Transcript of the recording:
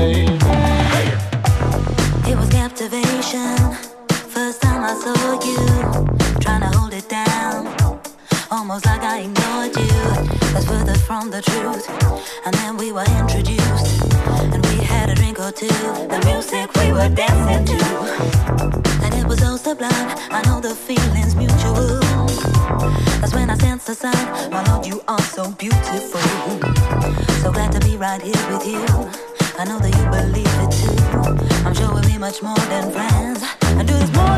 It was captivation. First time I saw you, trying to hold it down, almost like I ignored you. That's further from the truth. And then we were introduced, and we had a drink or two. The music we were dancing to, and it was so sublime. I know the feeling's mutual. That's when I sense the sign. My Lord, you are so beautiful. So glad to be right here with you. I know that you believe it too. I'm sure we'll be much more than friends. I do this more